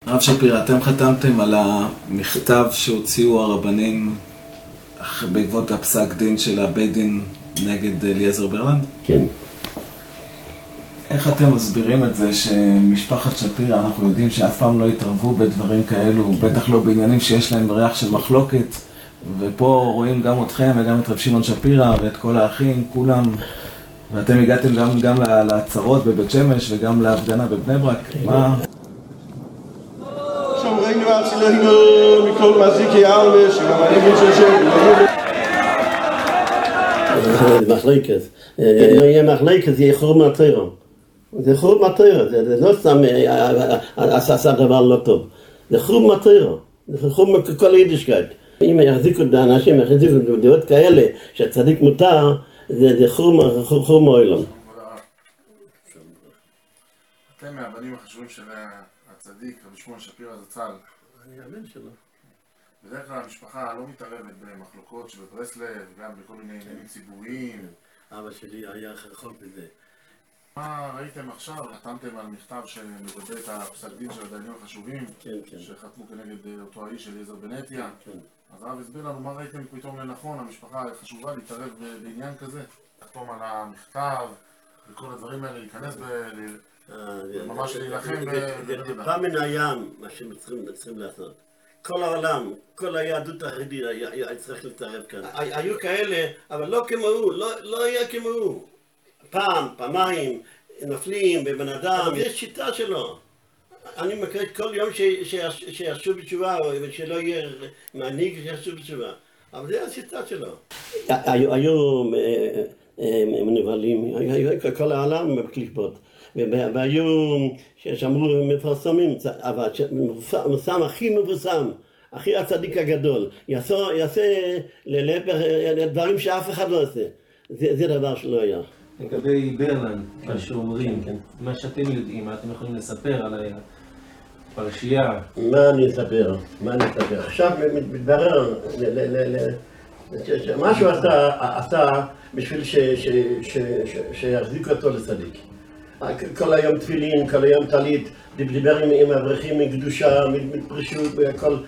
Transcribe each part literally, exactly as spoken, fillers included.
הרב שפירא, אתם חתמתם על המכתב שהוציאו הרבנים בעקבות הפסק דין של הבית דין נגד אליעזר ברלנד? כן. איך אתם מסבירים את זה שמשפחת שפירא, אנחנו יודעים שאף פעם לא התערבו בדברים כאלו, בטח לא בעניינים שיש להם ריח של מחלוקת, ופה רואים גם אתכם וגם את רב שמעון שפירא ואת כל האחים, כולם, ואתם הגעתם גם, גם לעצרות בבית שמש וגם להפגנה בבני ברק. מה? שומרנו הצילנו מכל מזיקי העלמש, שגם הנגד של שם. מחלקת, לא יהיה מחלקת, זה יהיה חור מהתורה. זה חור מהתורה, זה לא סתם עשה דבר לא טוב. זה חור מהתורה, זה חור מכל היידישקייט. אם יחזיקו את האנשים, יחזיקו את דעות כאלה, שהצדיק מותר, זה חור מהעולם. אתם מהבנים החשובים של הצדיק, רבי שמעון שפירא זצ"ל. אני הבן שלו. בדרך כלל המשפחה לא מתערבת במחלוקות שבברסלב, גם בכל מיני עניינים ציבוריים. אבא שלי היה רחוק בזה. מה ראיתם עכשיו? חתמתם על מכתב שמגבה את הפסק דין של הדיינים החשובים, כן, כן. שחתמו כנגד אותו האיש אליעזר בנטיה. כן. אז הרב הסביר לנו מה ראיתם פתאום לנכון, המשפחה חשובה להתערב בעניין כזה. לחתום על המכתב וכל הדברים האלה, להיכנס ב... ממש להילחם ב... זה טיפה מן הים, מה שהם צריכים לעשות. כל העולם, כל היהדות החרדית היה צריך להתערב כאן. היו כאלה, אבל לא כמו הוא, לא היה כמו הוא. פעם, פעמיים, נופלים בבן אדם, יש שיטה שלו. אני מכיר כל יום שיעשו בתשובה, ושלא יהיה מנהיג שיעשו בתשובה. אבל זה השיטה שלו. היו מנוולים, כל העולם בקליפות. והיו שאמרו מפרסמים, אבל מפורסם הכי מפורסם, הכי הצדיק הגדול, יעשה לדברים שאף אחד לא עושה. זה דבר שלא היה. לגבי ברלנד, מה שאומרים, מה שאתם יודעים, מה אתם יכולים לספר על הפרשייה? מה אני אספר? מה אני אספר? עכשיו מתברר, משהו עשה בשביל שיחזיק אותו לצדיק. כל היום תפילין, כל היום טלית, דיבר עם האברכים מקדושה, מפרישות, והכל,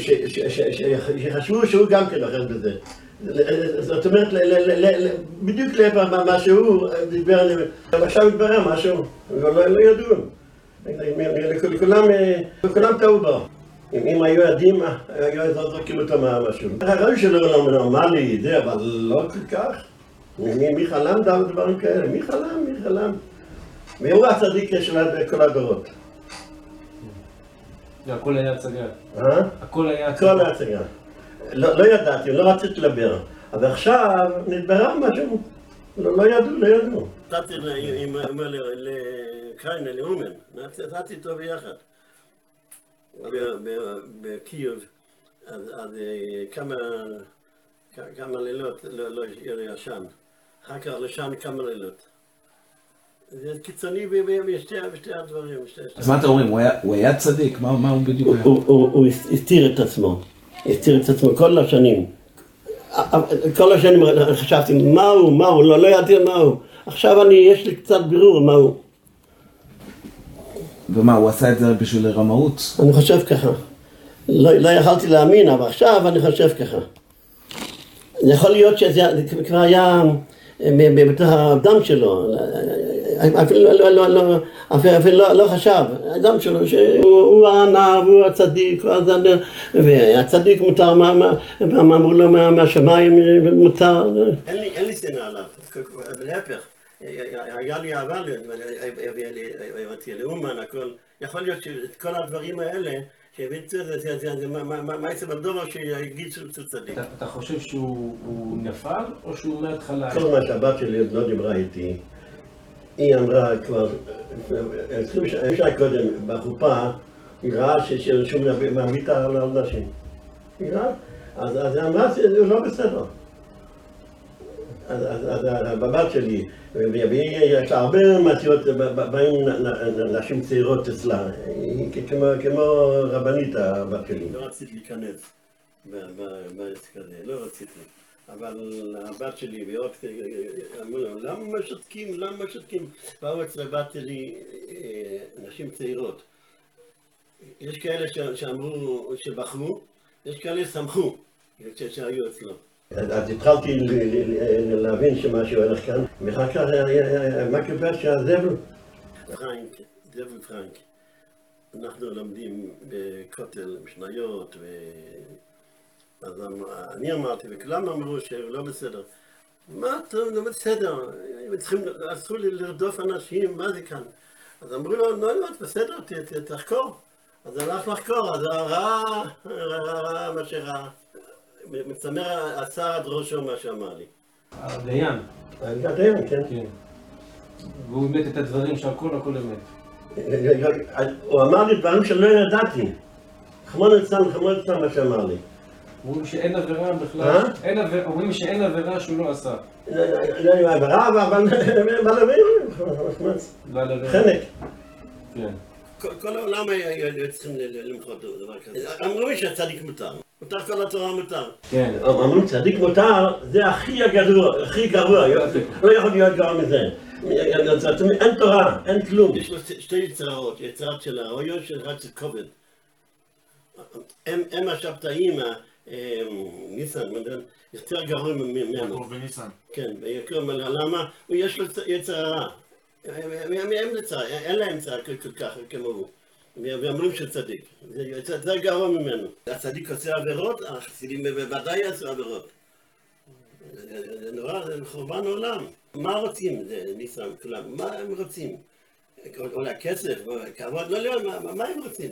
שחשבו שהוא גם כן אחר בזה. זאת אומרת, בדיוק מה שהוא דיבר עליהם, עכשיו מתברר משהו, לא ידעו. לכולם טעו בו. אם היו יודעים, היו זורקים אותו משהו. ראו שלא לא נורמלי, זה, אבל לא כל כך. מי חלם דברים כאלה? מי חלם? מי חלם? והוא הצדיק של כל הדורות. והכל היה הצגה. אה? הכל היה הצגה. הכל היה הצגה. לא ידעתי, לא רציתי לדבר. אבל עכשיו נתברר משהו. לא ידעו, לא ידעו. נתתי לקריינה, לאומן. נתתי איתו ביחד. בקייב, אז כמה לילות לא ישן. אחר כך לשן כמה לילות. זה קיצוני בשתי הדברים. אז מה אתה אומרים? הוא היה צדיק? מה הוא בדיוק היה? הוא הסתיר את עצמו. הסתיר את עצמו כל השנים. כל השנים חשבתי, מה הוא? מה הוא? לא ידעתי מה הוא. עכשיו יש לי קצת בירור מה הוא. ומה, הוא עשה את זה בשביל רמאות? אני חושב ככה. לא יכלתי להאמין, אבל עכשיו אני חושב ככה. יכול להיות שזה כבר היה בתוך הדם שלו. אפילו לא חשב, האדם שלו שהוא הנער והוא הצדיק, והצדיק מותר, אמרו לו מהשמיים מותר. אין לי שנאה עליו, להפך, היה לי אהבה, הבאתי לאומן, הכל. יכול להיות שאת כל הדברים האלה, שהבאתי את זה, מה יצא בדובר שיגיד שהוא צדיק. אתה חושב שהוא נפל או שהוא מההתחלה? כל מה שהבת שלי עוד לא דיברה איתי, היא אמרה כבר, עשרים שנה קודם, בחופה, היא ראה ששום מעמיד על נשים. היא ראה? אז היא אמרה שהוא לא בסדר. אז בבת שלי, ויש לה הרבה מעשיות, באים נשים צעירות אצלה, היא כמו רבנית הבת שלי. לא רציתי להיכנס בעסק הזה, לא רציתי. אבל הבת שלי ועוד אמרו להם, למה שותקים? למה שותקים? באו אצל הבת שלי נשים צעירות. יש כאלה שאמרו, שבחרו, יש כאלה שמחו, שהיו אצלו. אז התחלתי להבין שמשהו הולך כאן, ואחר כך מה קורה שהזבל? פרנק, זבל פרנק. אנחנו לומדים בכותל, משניות, אז אני אמרתי, וכולם אמרו שלא בסדר. מה טוב, לא בסדר, אסור לי לרדוף אנשים, מה זה כאן? אז אמרו לו, לא, לא, בסדר, תחקור. אז הלך לחקור, אז ראה, ראה מה שראה. מצמר עשה עד ראשו מה שאמר לי. הדיין. הדיין, כן. והוא אימת את הדברים שהכל הכל אמת. הוא אמר לי דברים שלא ידעתי. חמון אצלם, חמון אצלם מה שאמר לי. אומרים שאין עבירה בכלל, אומרים שאין עבירה שהוא לא עשה. לא היה עבירה, אבל בעלבים, חנק. כל העולם היו צריכים למחות דבר כזה. אמרו שהצדיק מותר. מותר כל התורה מותר. כן. אמרו צדיק מותר זה הכי הגרוע, הכי גרוע. לא יכול להיות גרוע מזה. אין תורה, אין כלום. יש לו שתי יצרות, יצרת של האויו של אחד של כובד. הם השבתאים, ניסן, יותר גרוע ממנו. יעקב וניסן. כן, למה? יש לו יצר הרע. אין להם צער כל כך כמו הוא. ואומרים שצדיק. זה גרוע ממנו. הצדיק עושה עבירות, החסידים בוודאי יעשו עבירות. זה נורא, זה חורבן עולם. מה רוצים, ניסן, כולם? מה הם רוצים? אולי כסף, כבוד? לא, לא, מה הם רוצים?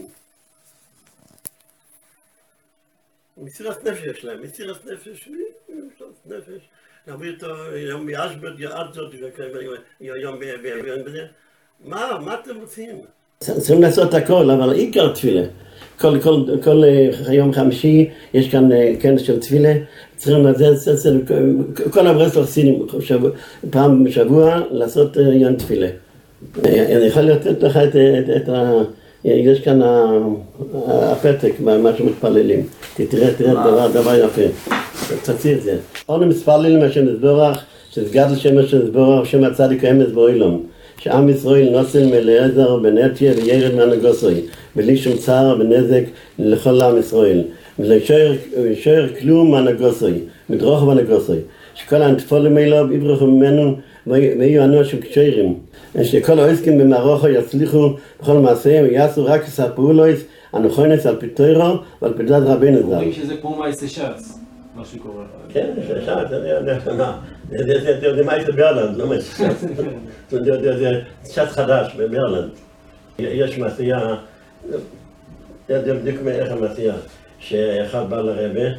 מסירת נפש יש להם, מסירת נפש, מסירת נפש. נביא אותו יום ישבת, יעדות, יום בזה. מה, מה אתם רוצים? צריכים לעשות הכל, אבל עיקר תפילה. כל יום חמישי יש כאן כנס של תפילה. צריכים לעשות, כל הברסלב עושים פעם בשבוע לעשות יום תפילה. אני יכול לתת לך את ה... יש כאן הפתק, מה שמתפללים. תראה, תראה, דבר יפה. תוציא את זה. אנו מתפללים השם יתברך, שסגד לשם השם יתברך, שם הצדיק האמץ באילום. שעם ישראל נוסל מאליעזר בן אתיה וירד מהנגוסוי, בלי שום צער ונזק לכל עם ישראל. ולהישאר כלום מהנגוסוי, מדרוך מהנגוסוי. שכל הנטפולים אליו יברחו ממנו ויהיו אנושים כשרים. שכל העוסקים במערכו יצליחו בכל מעשיהם ויעשו רק את הפעולות הנכונות על פי תורה ועל פי דעת רבינו ז"ל. אומרים שזה פה מעשה ש"ס, מה שקורה. כן, ש"ס, אני יודע מה. זה מעשה ברלנד, לא מעשה ש"ס. זה ש"ס חדש בברלנד. יש מעשייה, זה בדיוק מאיך המעשייה, שאחד בא לרבה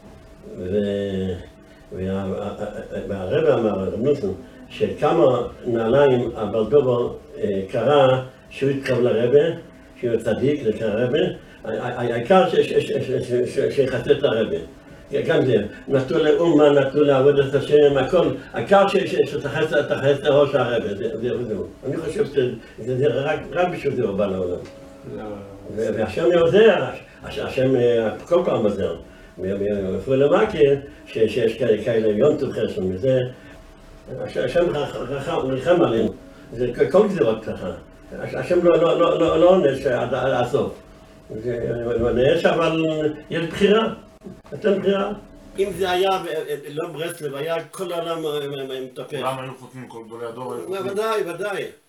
והרבה אמר, רב נוסן, שכמה נעליים הבלדובר קרא שהוא התקרב לרבה, שהוא צדיק, זה קרא רבה, העיקר שיחסה את הרבה. גם זה, נתנו לאומה, נתנו לעבודת השם, הכל, העיקר שתחס את הראש הרבה, זהו. אני חושב שזה רק בשביל זה הוא בא לעולם. והשם עוזר, השם כל פעם עוזר. ואפילו למכיר, שיש כאלה יום טוב חסון וזה, השם רחם עלינו, זה כל גזירות ככה. השם לא עונש עד הסוף. הוא עונש, אבל יש בחירה. אתם בחירה. אם זה היה לא ברסלב, היה כל העולם מטפל. כולם היו חותמים, כל גדולי הדור היו חותמים. ודאי, ודאי.